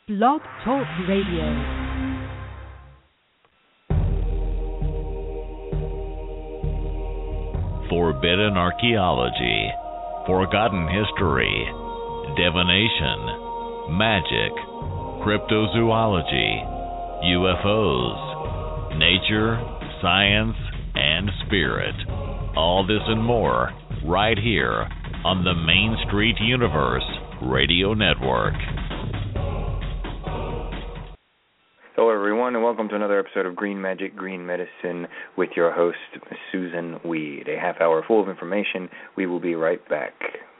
Blog Talk Radio. Forbidden archaeology, forgotten history, divination, magic, cryptozoology, UFOs, nature, science, and spirit. All this and more right here on the Main Street Universe Radio Network. Hello, everyone, and welcome to another episode of Green Magic, Green Medicine with your host, Susan Weed. A half hour full of information. We will be right back.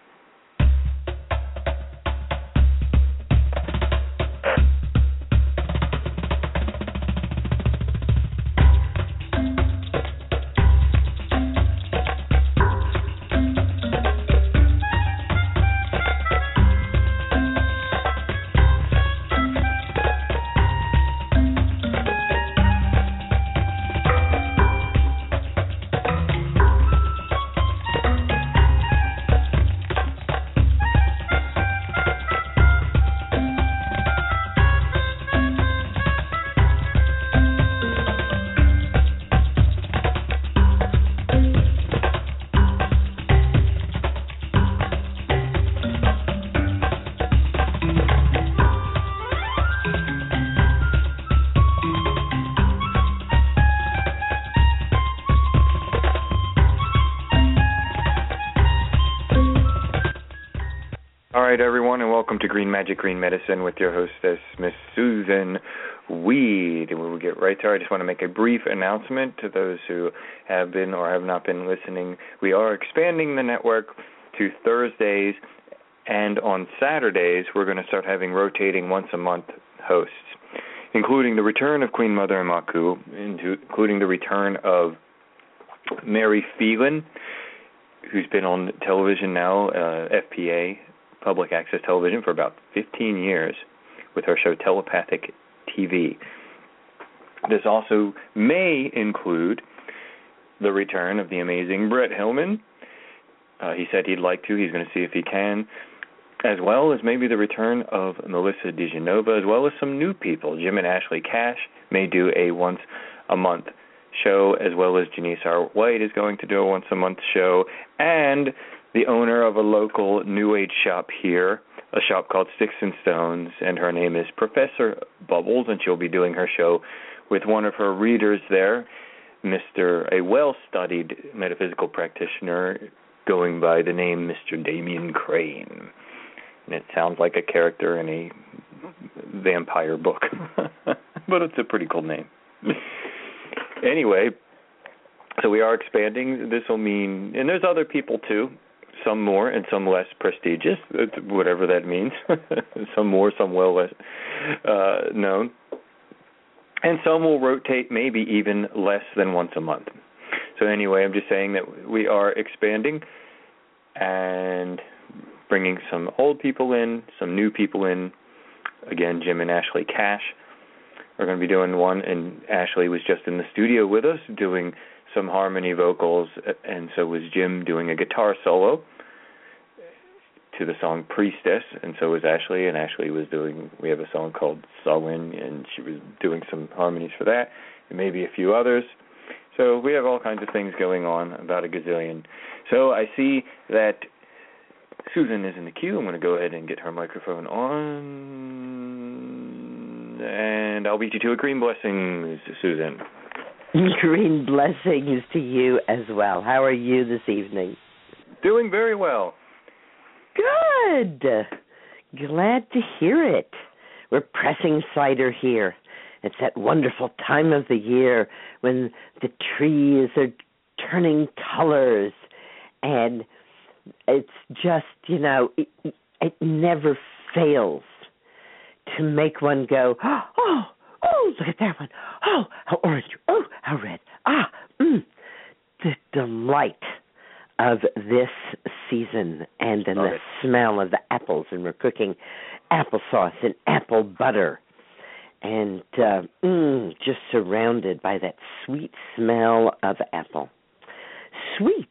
All right, everyone, and welcome to Green Magic, Green Medicine with your hostess, Miss Susan Weed. And we will get right to her. I just want to make a brief announcement to those who have been or have not been listening. We are expanding the network to Thursdays, and on Saturdays we're going to start having rotating once-a-month hosts, including the return of Queen Mother and Maku, including the return of Mary Phelan, who's been on television now, FPA, Public Access Television, for about 15 years with her show Telepathic TV. This also may include the return of the amazing Brett Hillman. He said he'd like to. He's going to see if he can. As well as maybe the return of Melissa DeGenova, as well as some new people. Jim and Ashley Cash may do a once-a-month show, as well as Janice R. White is going to do a once-a-month show, and the owner of a local New Age shop here, a shop called Sticks and Stones, and her name is Professor Bubbles, and she'll be doing her show with one of her readers there, a well-studied metaphysical practitioner going by the name Mr. Damien Crane. And it sounds like a character in a vampire book, but it's a pretty cool name. Anyway, so we are expanding. This will mean, and there's other people too, some more and some less prestigious, whatever that means. Some more, some well less known. And some will rotate maybe even less than once a month. So anyway, I'm just saying that we are expanding and bringing some old people in, some new people in. Again, Jim and Ashley Cash are going to be doing one, and Ashley was just in the studio with us doing some harmony vocals, and so was Jim doing a guitar solo to the song Priestess, and so was Ashley, and Ashley was we have a song called Sullen, and she was doing some harmonies for that, and maybe a few others. So we have all kinds of things going on, about a gazillion. So I see that Susan is in the queue. I'm going to go ahead and get her microphone on, and I'll beat you to a green blessing, Susan. Green blessings to you as well. How are you this evening? Doing very well. Good. Glad to hear it. We're pressing cider here. It's that wonderful time of the year when the trees are turning colors, and it's just, it never fails to make one go, oh, look at that one. Oh, how orange. Oh, how red. The delight of this season, and then the smell of the apples, and we're cooking applesauce and apple butter, and just surrounded by that sweet smell of apple. Sweet.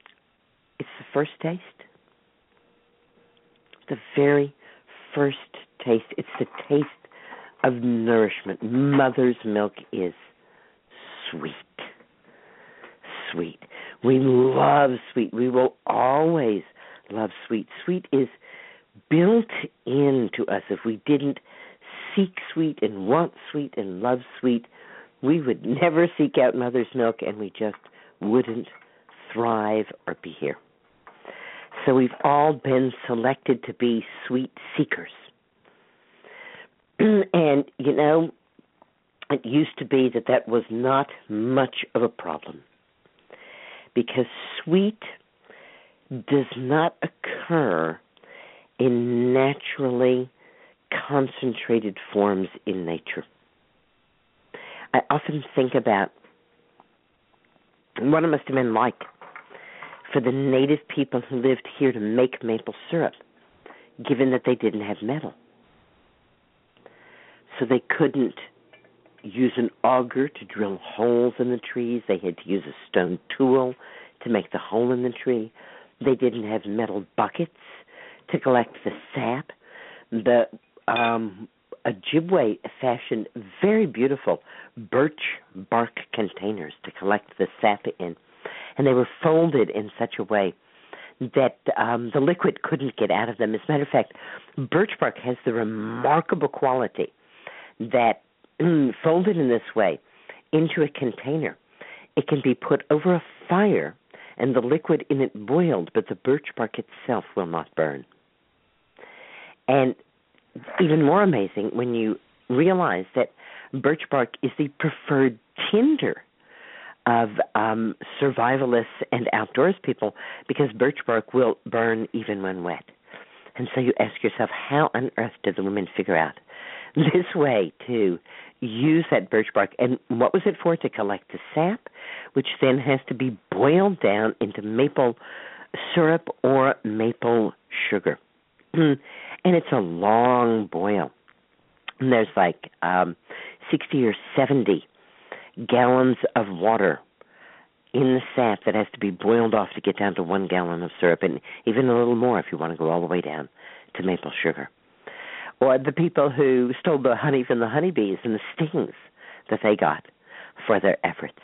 It's the first taste. The very first taste. It's the taste of nourishment. Mother's milk is sweet. Sweet. We love sweet. We will always love sweet. Sweet is built into us. If we didn't seek sweet and want sweet and love sweet, we would never seek out mother's milk, and we just wouldn't thrive or be here. So we've all been selected to be sweet seekers. And, you know, it used to be that was not much of a problem, because sweet does not occur in naturally concentrated forms in nature. I often think about what it must have been like for the native people who lived here to make maple syrup, given that they didn't have metal. So they couldn't use an auger to drill holes in the trees. They had to use a stone tool to make the hole in the tree. They didn't have metal buckets to collect the sap. The Ojibwe fashioned very beautiful birch bark containers to collect the sap in, and they were folded in such a way that the liquid couldn't get out of them. As a matter of fact, birch bark has the remarkable quality that folded in this way into a container, it can be put over a fire and the liquid in it boiled, but the birch bark itself will not burn. And even more amazing when you realize that birch bark is the preferred tinder of survivalists and outdoors people, because birch bark will burn even when wet. And so you ask yourself, how on earth did the women figure out this way to use that birch bark? And what was it for? To collect the sap, which then has to be boiled down into maple syrup or maple sugar. And it's a long boil. And there's like 60 or 70 gallons of water in the sap that has to be boiled off to get down to 1 gallon of syrup, and even a little more if you want to go all the way down to maple sugar. Or the people who stole the honey from the honeybees and the stings that they got for their efforts.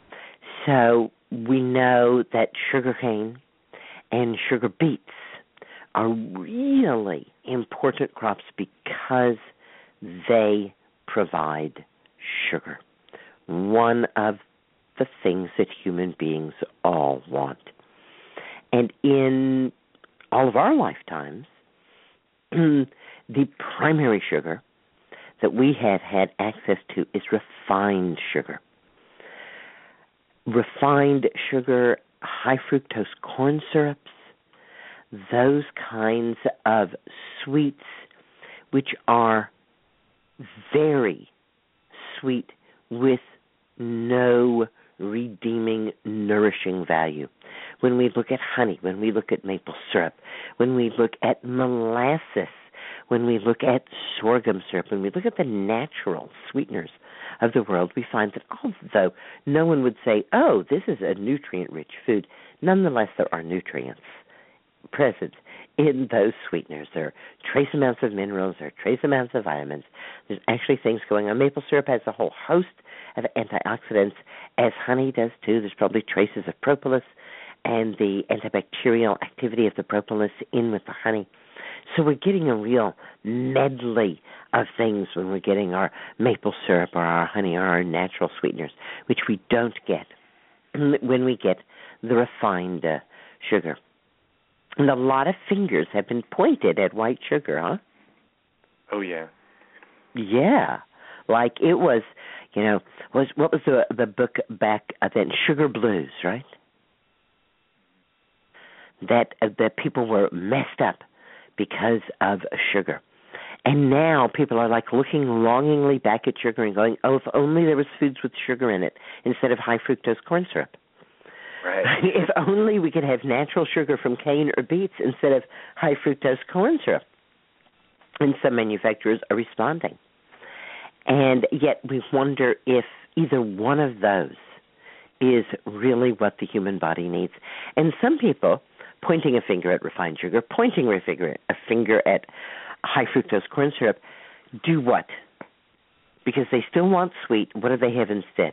So we know that sugarcane and sugar beets are really important crops because they provide sugar, one of the things that human beings all want. And in all of our lifetimes, the primary sugar that we have had access to is refined sugar. Refined sugar, high fructose corn syrups, those kinds of sweets which are very sweet with no redeeming, nourishing value. When we look at honey, when we look at maple syrup, when we look at molasses, when we look at sorghum syrup, when we look at the natural sweeteners of the world, we find that although no one would say, oh, this is a nutrient-rich food, nonetheless there are nutrients present in those sweeteners. There are trace amounts of minerals, there are trace amounts of vitamins. There's actually things going on. Maple syrup has a whole host of antioxidants, as honey does too. There's probably traces of propolis and the antibacterial activity of the propolis in with the honey. So we're getting a real medley of things when we're getting our maple syrup or our honey or our natural sweeteners, which we don't get when we get the refined sugar. And a lot of fingers have been pointed at white sugar, huh? Oh, yeah. Yeah. Like it was, what was the book back then? Sugar Blues, right? That people were messed up because of sugar. And now people are like looking longingly back at sugar and going, oh, if only there was foods with sugar in it instead of high fructose corn syrup. Right. If only we could have natural sugar from cane or beets instead of high fructose corn syrup. And some manufacturers are responding. And yet we wonder if either one of those is really what the human body needs. And some people pointing a finger at refined sugar, pointing a finger at high fructose corn syrup, do what? Because they still want sweet. What do they have instead?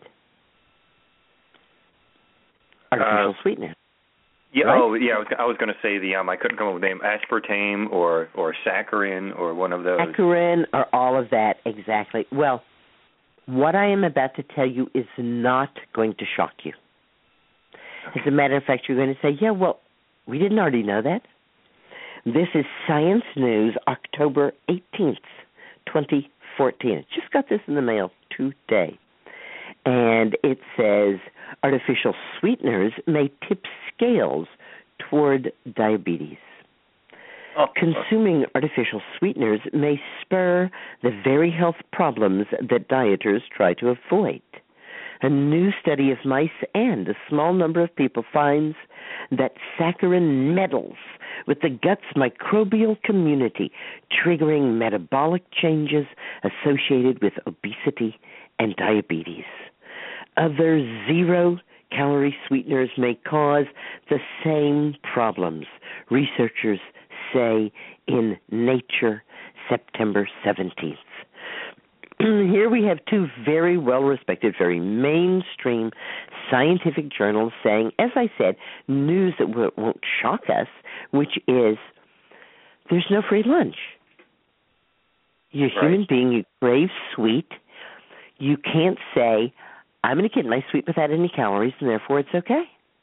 Artificial sweeteners. Yeah. Right? Oh, yeah. I was going to say I couldn't come up with the name. Aspartame or saccharin or one of those. Saccharin or all of that, exactly. Well, what I am about to tell you is not going to shock you. As a matter of fact, you're going to say, yeah, well, we didn't already know that. This is Science News, October 18th, 2014. Just got this in the mail today. And it says artificial sweeteners may tip scales toward diabetes. Consuming artificial sweeteners may spur the very health problems that dieters try to avoid. A new study of mice and a small number of people finds that saccharin meddles with the gut's microbial community, triggering metabolic changes associated with obesity and diabetes. Other zero-calorie sweeteners may cause the same problems, researchers say in Nature, September 17th. Here we have two very well-respected, very mainstream scientific journals saying, as I said, news that won't shock us, which is there's no free lunch. You're a human being. You crave sweet. You can't say, I'm going to get my sweet without any calories, and therefore it's okay.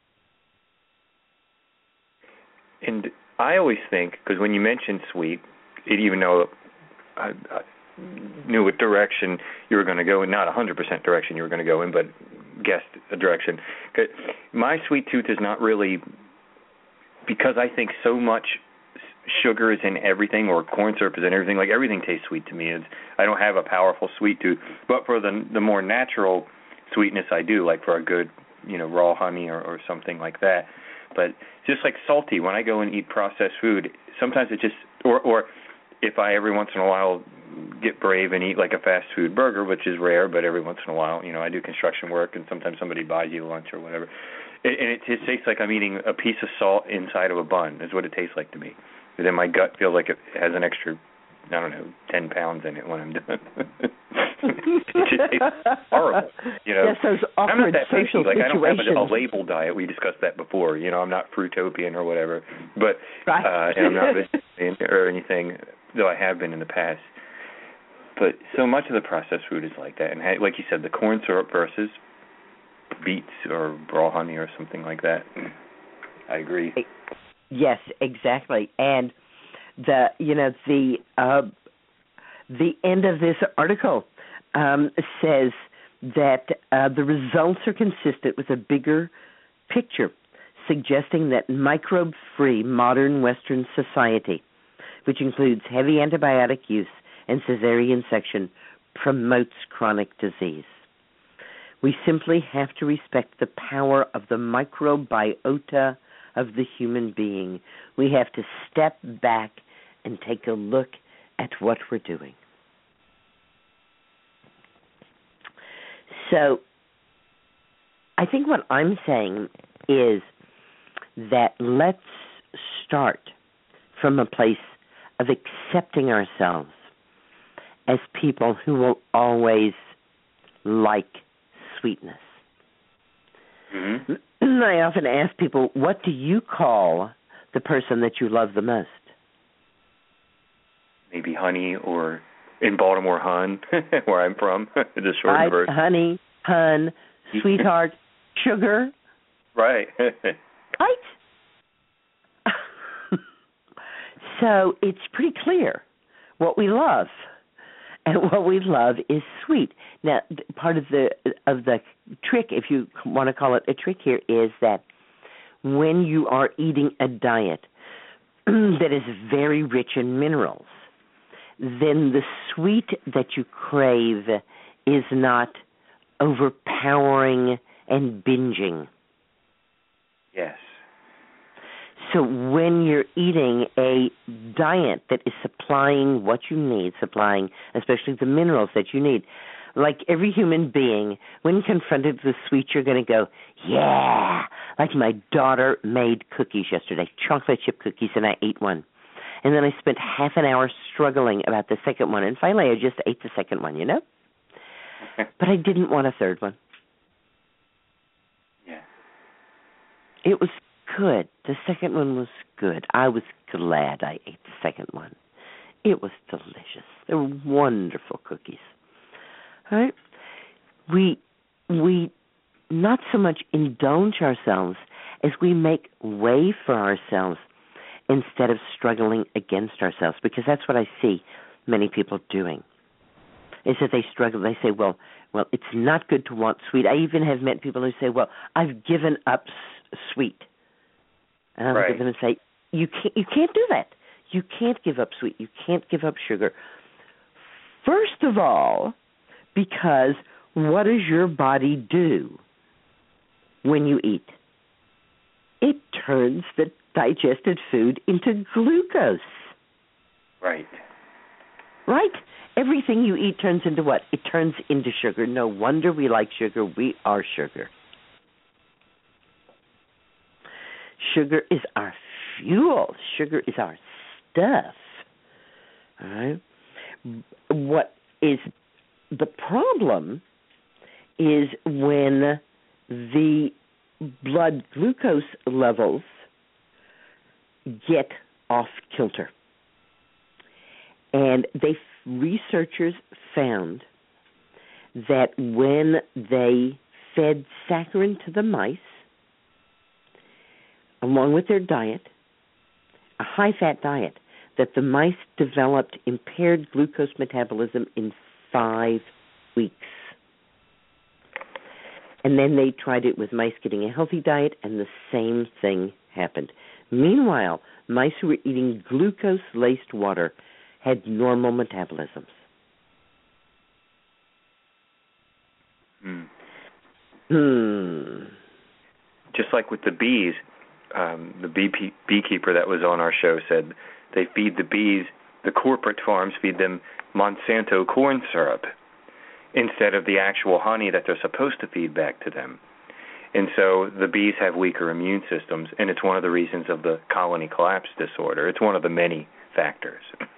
And I always think, because when you mention sweet, even though I knew what direction you were going to go in, not 100% direction you were going to go in, but guessed a direction. My sweet tooth is not really, because I think so much sugar is in everything, or corn syrup is in everything, like everything tastes sweet to me. I don't have a powerful sweet tooth, but for the more natural sweetness I do, like for a good, raw honey or something like that. But just like salty, when I go and eat processed food, sometimes it just, or if I every once in a while get brave and eat like a fast food burger, which is rare, but every once in a while, I do construction work and sometimes somebody buys you lunch or whatever. And it tastes like I'm eating a piece of salt inside of a bun is what it tastes like to me. And then my gut feels like it has an extra, 10 pounds in it when I'm done. It just tastes horrible. Yes, those awkward I'm not that social picky. I don't have situations. a label diet. We discussed that before. I'm not fruitopian or whatever. But and I'm not vegetarian or anything, though I have been in the past. But so much of the processed food is like that. And like you said, the corn syrup versus beets or raw honey or something like that. I agree. Yes, exactly. And the end of this article says that the results are consistent with a bigger picture, suggesting that microbe-free modern Western society, which includes heavy antibiotic use and cesarean section, promotes chronic disease. We simply have to respect the power of the microbiota of the human being. We have to step back and take a look at what we're doing. So I think what I'm saying is that let's start from a place of accepting ourselves as people who will always like sweetness. Mm-hmm. I often ask people, what do you call the person that you love the most? Maybe honey, or in Baltimore, hun, where I'm from, the short version. Honey, hun, sweetheart, sugar. Right. Right? So it's pretty clear what we love. And what we love is sweet. Now, part of the trick, if you want to call it a trick here, is that when you are eating a diet that is very rich in minerals, then the sweet that you crave is not overpowering and binging. Yes. So when you're eating a diet that is supplying what you need, supplying especially the minerals that you need, like every human being, when confronted with sweet, you're going to go, yeah, like my daughter made cookies yesterday, chocolate chip cookies, and I ate one. And then I spent half an hour struggling about the second one, and finally I just ate the second one, you know? But I didn't want a third one. Yeah. It was good. The second one was good. I was glad I ate the second one. It was delicious. They were wonderful cookies. All right? We not so much indulge ourselves as we make way for ourselves instead of struggling against ourselves, because that's what I see many people doing, is that they struggle. They say, well, it's not good to want sweet. I even have met people who say, well, I've given up sweet. And I look at them and say, you can't do that. You can't give up sweet. You can't give up sugar. First of all, because what does your body do when you eat? It turns the digested food into glucose. Right. Right? Everything you eat turns into what? It turns into sugar. No wonder we like sugar. We are sugar. Sugar is our fuel. Sugar is our stuff. All right? What is the problem is when the blood glucose levels get off kilter. And researchers found that when they fed saccharin to the mice, along with their diet, a high-fat diet, that the mice developed impaired glucose metabolism in 5 weeks. And then they tried it with mice getting a healthy diet, and the same thing happened. Meanwhile, mice who were eating glucose-laced water had normal metabolisms. Just like with the bees, the beekeeper that was on our show said they feed the bees, the corporate farms feed them Monsanto corn syrup instead of the actual honey that they're supposed to feed back to them. And so the bees have weaker immune systems, and it's one of the reasons of the colony collapse disorder. It's one of the many factors.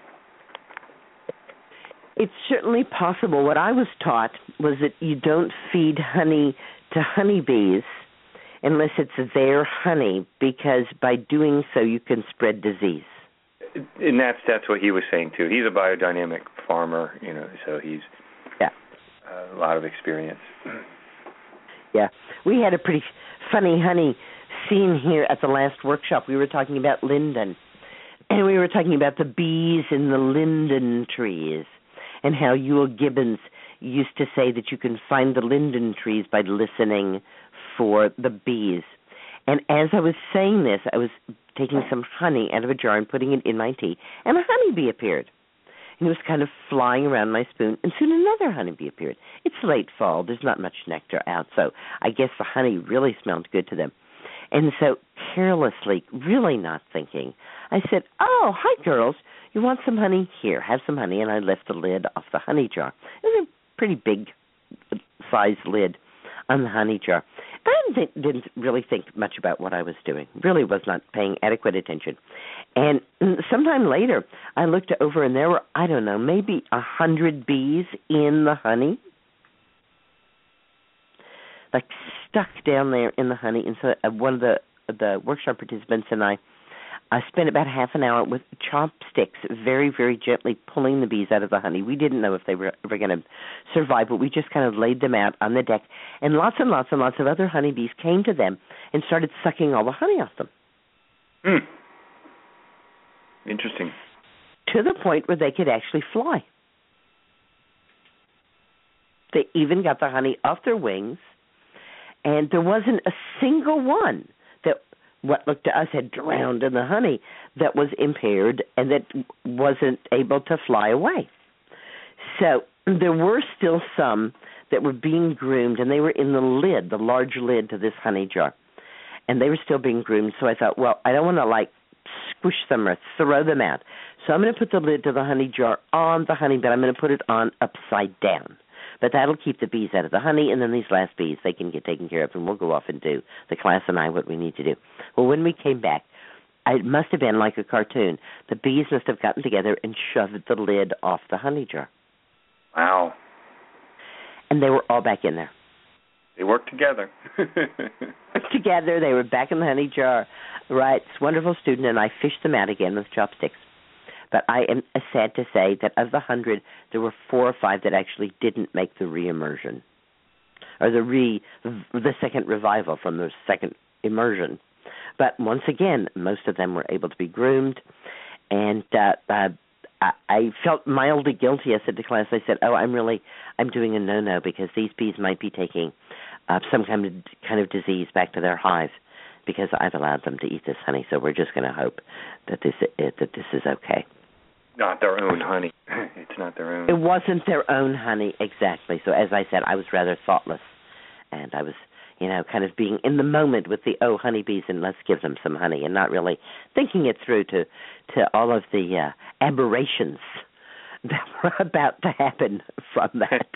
It's certainly possible. What I was taught was that you don't feed honey to honeybees unless it's their honey, because by doing so you can spread disease. And that's what he was saying too. He's a biodynamic farmer, so he's a lot of experience. Yeah, we had a pretty funny honey scene here at the last workshop. We were talking about linden, and we were talking about the bees in the linden trees, and how Ewell Gibbons used to say that you can find the linden trees by listening for the bees. And as I was saying this, I was taking some honey out of a jar and putting it in my tea, and a honeybee appeared. And it was kind of flying around my spoon, and soon another honeybee appeared. It's late fall. There's not much nectar out, so I guess the honey really smelled good to them. And so carelessly, really not thinking, I said, "Oh, hi, girls. You want some honey? Here, have some honey." And I left the lid off the honey jar. It was a pretty big size lid on the honey jar. But I didn't really think much about what I was doing. Really was not paying adequate attention. And sometime later, I looked over, and there were, I don't know, maybe 100 bees in the honey, like stuck down there in the honey. And so one of the workshop participants and I spent about half an hour with chopsticks, very, very gently pulling the bees out of the honey. We didn't know if they were ever going to survive, but we just kind of laid them out on the deck. And lots and lots and lots of other honeybees came to them and started sucking all the honey off them. Interesting. To the point where they could actually fly. They even got the honey off their wings, and there wasn't a single one that what looked to us had drowned in the honey that was impaired and that wasn't able to fly away. So there were still some that were being groomed, and they were in the lid, the large lid to this honey jar, and they were still being groomed. So I thought, well, I don't want to squish them or throw them out. So I'm going to put the lid to the honey jar on the honey, but I'm going to put it on upside down. But that'll keep the bees out of the honey, and then these last bees, they can get taken care of, and we'll go off and do, the class and I, what we need to do. Well, when we came back, it must have been like a cartoon. The bees must have gotten together and shoved the lid off the honey jar. Wow. And they were all back in there. They worked together. Together, they were back in the honey jar. Right, this wonderful student and I fished them out again with chopsticks. But I am sad to say that of the 100, there were 4 or 5 that actually didn't make the re-immersion, or the second revival from the second immersion. But once again, most of them were able to be groomed, and I felt mildly guilty. I said to class, I said, I'm doing a no-no because these bees might be taking some kind of disease back to their hive because I've allowed them to eat this honey. So we're just going to hope that this is okay. Not their own honey. It's not their own. It wasn't their own honey, exactly. So as I said, I was rather thoughtless, and I was, kind of being in the moment with the honeybees and let's give them some honey, and not really thinking it through to all of the aberrations that were about to happen from that.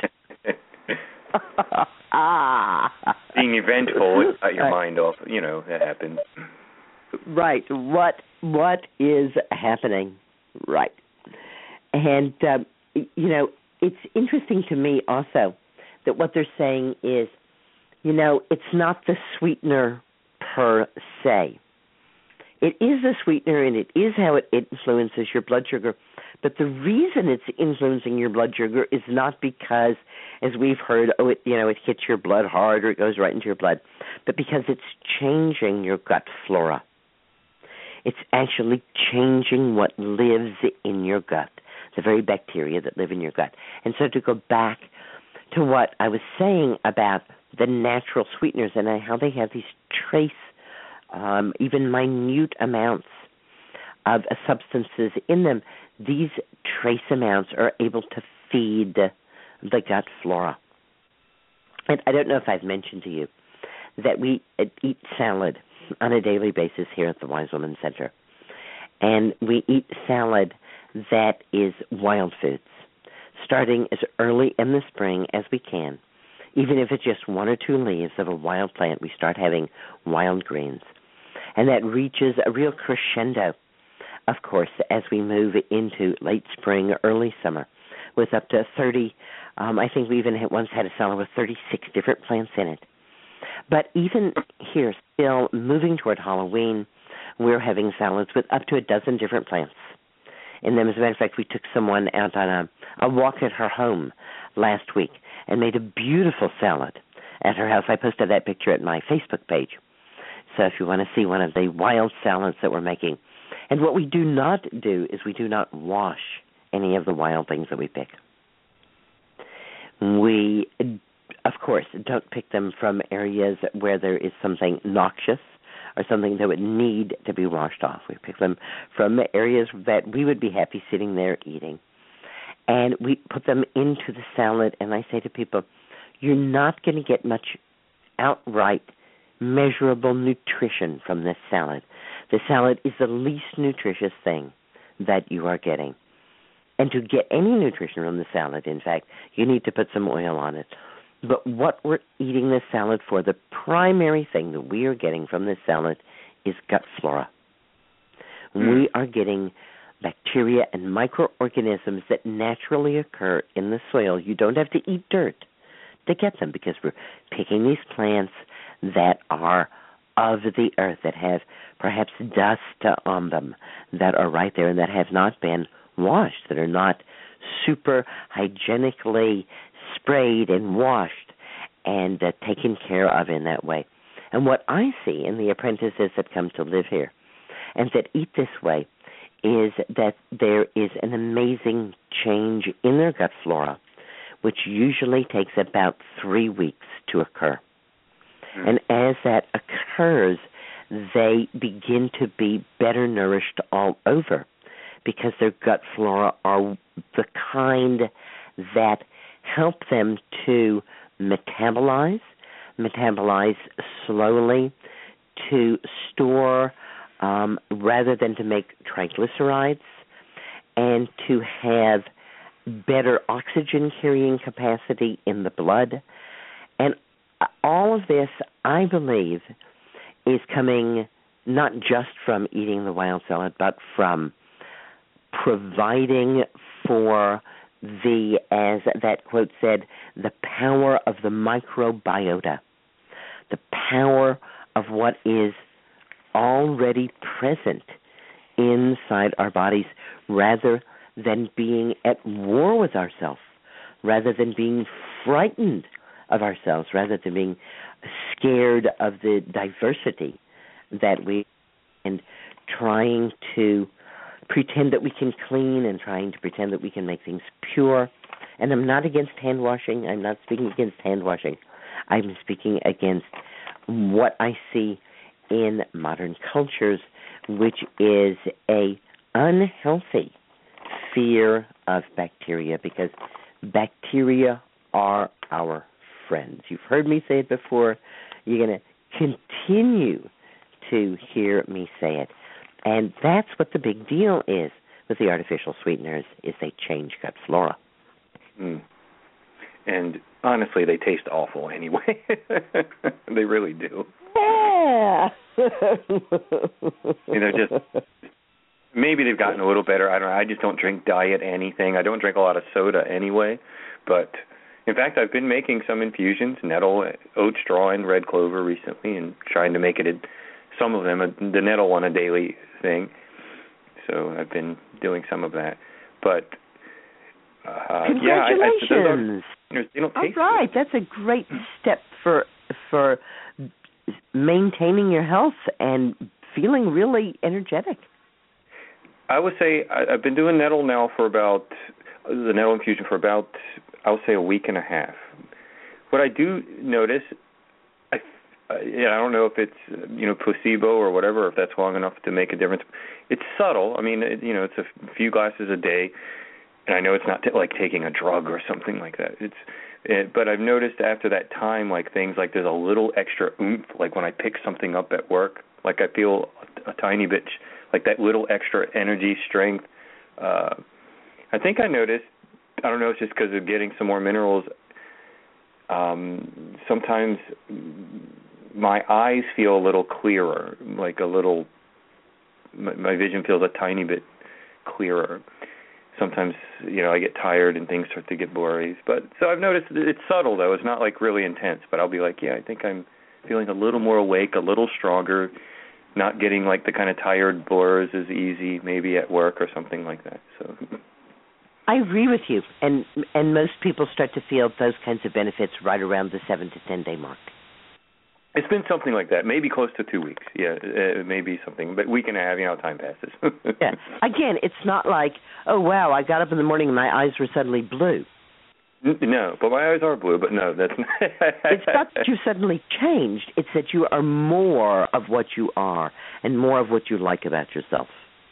Being eventful, cut your mind off. That happens. Right. What is happening? Right. And, it's interesting to me also that what they're saying is, it's not the sweetener per se. It is a sweetener, and it is how it influences your blood sugar. But the reason it's influencing your blood sugar is not because, as we've heard, it hits your blood hard or it goes right into your blood, but because it's changing your gut flora. It's actually changing what lives in your gut, the very bacteria that live in your gut. And so to go back to what I was saying about the natural sweeteners and how they have these trace, even minute amounts of substances in them, these trace amounts are able to feed the gut flora. And I don't know if I've mentioned to you that we eat salad on a daily basis here at the Wise Woman Center. And we eat salad that is wild foods, starting as early in the spring as we can. Even if it's just 1 or 2 leaves of a wild plant, we start having wild greens. And that reaches a real crescendo, of course, as we move into late spring, early summer, with up to 30, I think we even once had a salad with 36 different plants in it. But even here, still moving toward Halloween, we're having salads with up to a dozen different plants in them. As a matter of fact, we took someone out on a walk at her home last week and made a beautiful salad at her house. I posted that picture at my Facebook page. So if you want to see one of the wild salads that we're making. And what we do not do is we do not wash any of the wild things that we pick. We, of course, don't pick them from areas where there is something noxious or something that would need to be washed off. We pick them from areas that we would be happy sitting there eating. And we put them into the salad, and I say to people, you're not going to get much outright measurable nutrition from this salad. The salad is the least nutritious thing that you are getting. And to get any nutrition from the salad, in fact, you need to put some oil on it. But what we're eating this salad for, the primary thing that we are getting from this salad is gut flora. We are getting bacteria and microorganisms that naturally occur in the soil. You don't have to eat dirt to get them because we're picking these plants that are of the earth, that have perhaps dust on them, that are right there and that have not been washed, that are not super hygienically sprayed and washed and taken care of in that way. And what I see in the apprentices that come to live here and that eat this way is that there is an amazing change in their gut flora, which usually takes about 3 weeks to occur. And as that occurs, they begin to be better nourished all over because their gut flora are the kind that help them to metabolize slowly, to store rather than to make triglycerides, and to have better oxygen carrying capacity in the blood. And all of this, I believe, is coming not just from eating the wild salad, but from providing for as that quote said, the power of the microbiota, the power of what is already present inside our bodies, rather than being at war with ourselves, rather than being frightened of ourselves, rather than being scared of the diversity that we, and trying to pretend that we can clean and trying to pretend that we can make things pure. And I'm not against hand washing. I'm not speaking against hand washing. I'm speaking against what I see in modern cultures, which is a unhealthy fear of bacteria, because bacteria are our friends. You've heard me say it before. You're going to continue to hear me say it. And that's what the big deal is with the artificial sweeteners, is they change gut flora. Mm. And honestly, they taste awful anyway. They really do. Yeah. Just maybe they've gotten a little better. I don't know. I just don't drink diet anything. I don't drink a lot of soda anyway. But in fact, I've been making some infusions, nettle, oat straw, and red clover recently, and trying to make it some of them, the nettle one, a daily thing. So I've been doing some of that. But congratulations! They don't taste all right, good. That's a great step for maintaining your health and feeling really energetic. I would say I've been doing nettle now for about the nettle infusion for about, I would say, a week and a half. What I do notice, I don't know if it's placebo or whatever, if that's long enough to make a difference. It's subtle. I mean, it's a few glasses a day, and I know it's not like taking a drug or something like that. But I've noticed after that time, like things like there's a little extra oomph, like when I pick something up at work, like I feel a tiny bit, like that little extra energy, strength. I think I noticed, I don't know, it's just because of getting some more minerals. Sometimes my eyes feel a little clearer, like my vision feels a tiny bit clearer. Sometimes, I get tired and things start to get blurry. But so I've noticed it's subtle, though. It's not like really intense. But I'll be like, I think I'm feeling a little more awake, a little stronger, not getting like the kind of tired blurs as easy maybe at work or something like that. So I agree with you. And most people start to feel those kinds of benefits right around the 7 to 10 day mark. It's been something like that, maybe close to 2 weeks. Yeah, it may be something, but week and a half, time passes. Yeah. Again, it's not like, oh, wow, I got up in the morning and my eyes were suddenly blue. No, but my eyes are blue, but no, that's not. It's not that you suddenly changed. It's that you are more of what you are and more of what you like about yourself.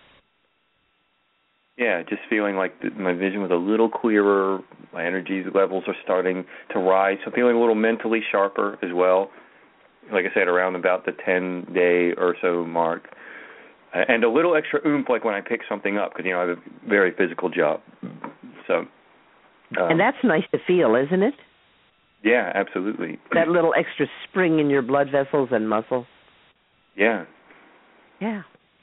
Yeah, just feeling like my vision was a little clearer. My energy levels are starting to rise. So feeling a little mentally sharper as well. Like I said, around about the 10-day or so mark. And a little extra oomph, like when I pick something up, because, I have a very physical job. So. And that's nice to feel, isn't it? Yeah, absolutely. That little extra spring in your blood vessels and muscles. Yeah. Yeah.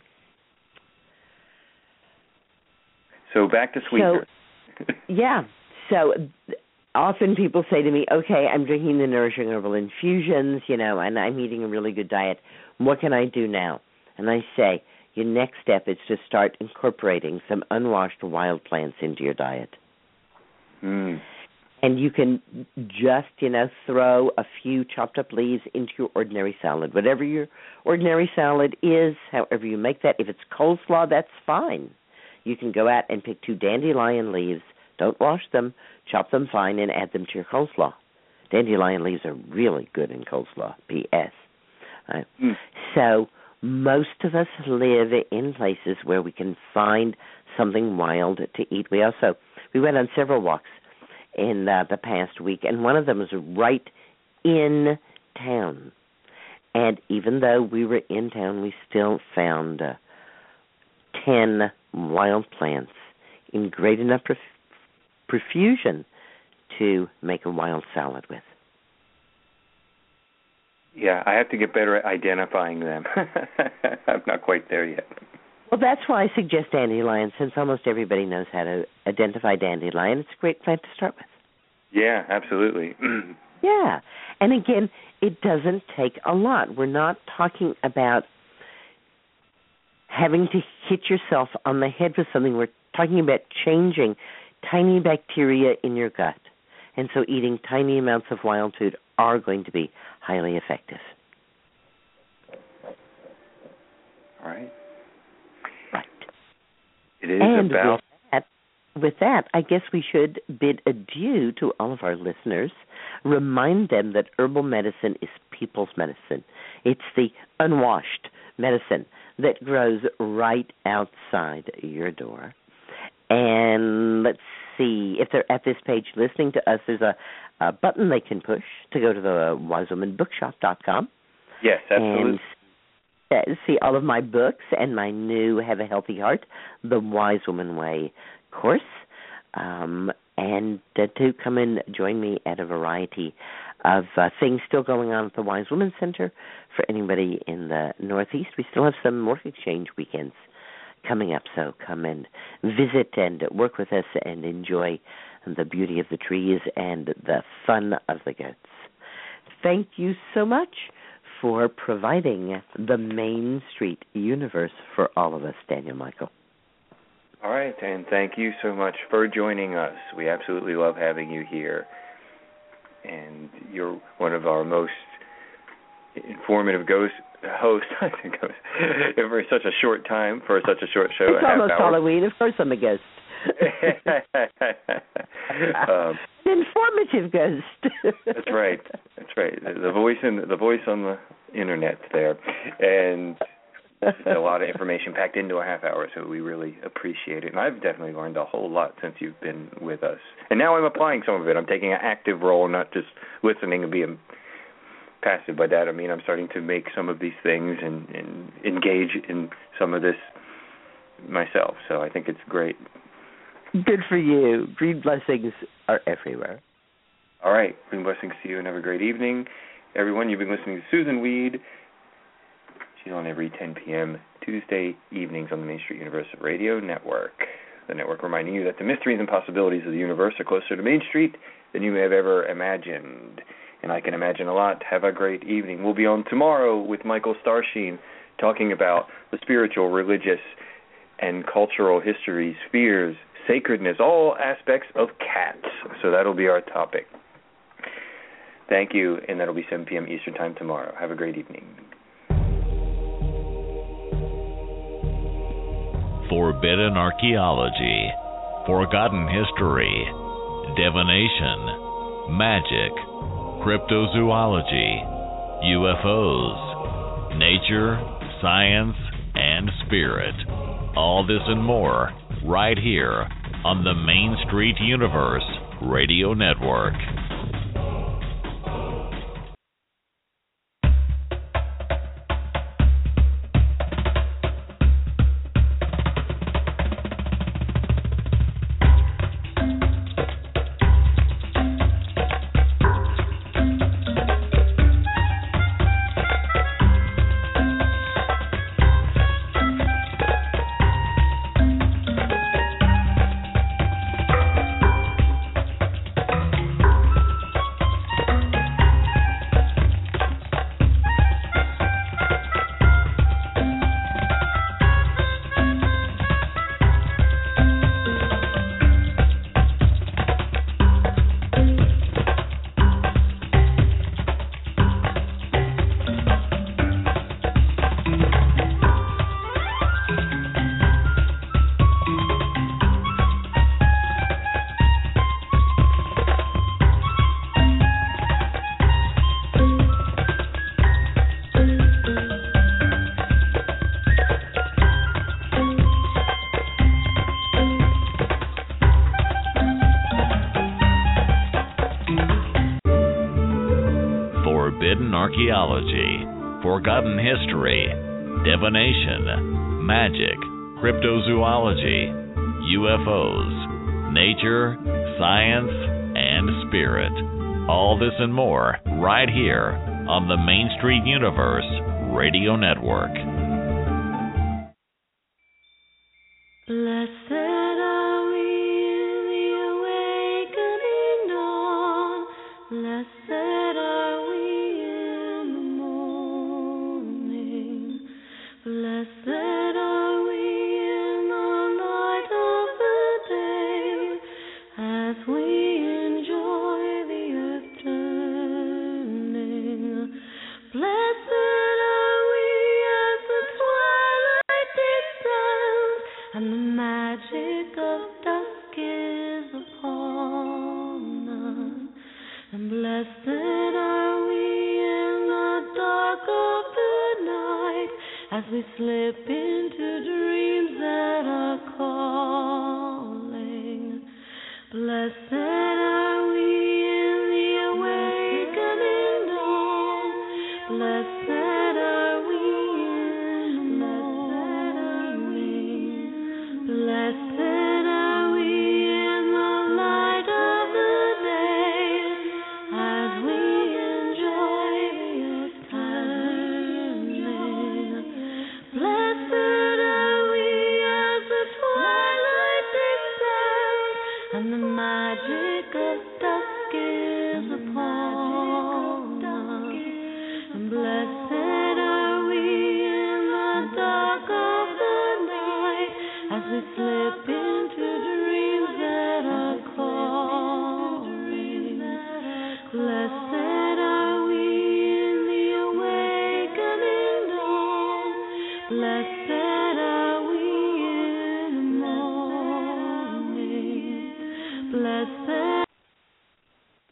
So back to sweeteners. So often people say to me, okay, I'm drinking the Nourishing Herbal Infusions, and I'm eating a really good diet. What can I do now? And I say, your next step is to start incorporating some unwashed wild plants into your diet. Mm. And you can just, throw a few chopped up leaves into your ordinary salad. Whatever your ordinary salad is, however you make that. If it's coleslaw, that's fine. You can go out and pick 2 dandelion leaves. Don't wash them. Chop them fine and add them to your coleslaw. Dandelion leaves are really good in coleslaw, P.S. So most of us live in places where we can find something wild to eat. We went on several walks in the past week, and one of them was right in town. And even though we were in town, we still found 10 wild plants in great enough profusion to make a wild salad with. Yeah, I have to get better at identifying them. I'm not quite there yet. Well, that's why I suggest dandelion, since almost everybody knows how to identify dandelion. It's a great plant to start with. Yeah, absolutely. Yeah. And again, it doesn't take a lot. We're not talking about having to hit yourself on the head with something. We're talking about changing tiny bacteria in your gut. And so eating tiny amounts of wild food are going to be highly effective. All right. Right. It is and about... With that, I guess we should bid adieu to all of our listeners. Remind them that herbal medicine is people's medicine. It's the unwashed medicine that grows right outside your door. And let's see, if they're at this page listening to us, there's a button they can push to go to the wisewomanbookshop.com. Yes, absolutely. And see all of my books and my new Have a Healthy Heart, The Wise Woman Way course, and to come and join me at a variety of things still going on at the Wise Woman Center for anybody in the Northeast. We still have some work exchange weekends coming up, so come and visit and work with us and enjoy the beauty of the trees and the fun of the goats. Thank you so much for providing the Main Street universe for all of us, Daniel Michael. All right, and thank you so much for joining us. We absolutely love having you here. And you're one of our most informative hosts, I think, for such a short time, for such a short show. It's almost Halloween. Of course I'm a ghost. An informative ghost. That's right. That's right. The voice on the internet there. And a lot of information packed into a half hour, so we really appreciate it. And I've definitely learned a whole lot since you've been with us. And now I'm applying some of it. I'm taking an active role, not just listening and being passive. By that I mean I'm starting to make some of these things and engage in some of this myself. So I think it's great. Good for you. Green blessings are everywhere. All right. Green blessings to you and have a great evening. Everyone, you've been listening to Susan Weed. She's on every 10 p.m. Tuesday evenings on the Main Street Universe Radio Network. The network reminding you that the mysteries and possibilities of the universe are closer to Main Street than you may have ever imagined. And I can imagine a lot. Have a great evening. We'll be on tomorrow with Michael Starsheen talking about the spiritual, religious, and cultural histories, fears, sacredness, all aspects of cats. So that'll be our topic. Thank you, and that'll be 7 p.m. Eastern Time tomorrow. Have a great evening. Forbidden archaeology, forgotten history, divination, magic, cryptozoology, UFOs, nature, science, and spirit. All this and more right here on the Main Street Universe Radio Network. Archaeology, forgotten history, divination, magic, cryptozoology, UFOs, nature, science, and spirit. All this and more right here on the Main Street Universe Radio Network. Blessed are we in the awakening dawn. Blessed are we in the morning. Blessed are we in the light of the day as we enjoy the earth turning. Blessed are we as the twilight descends and the magic of dusk is upon us. And blessed are we in the dark of the night as we slip into dreams that are calling. Blessed are we in the awakening dawn. Blessed are we in the morning. Blessed are we in the light of the day as we enjoy the earth turning. Blessed are we as the twilight descends and the magic of dusk is upon us. And blessed are we in the dark of the night as we slip into dreams that are calling. Blessed are we in the awakening dawn. Blessed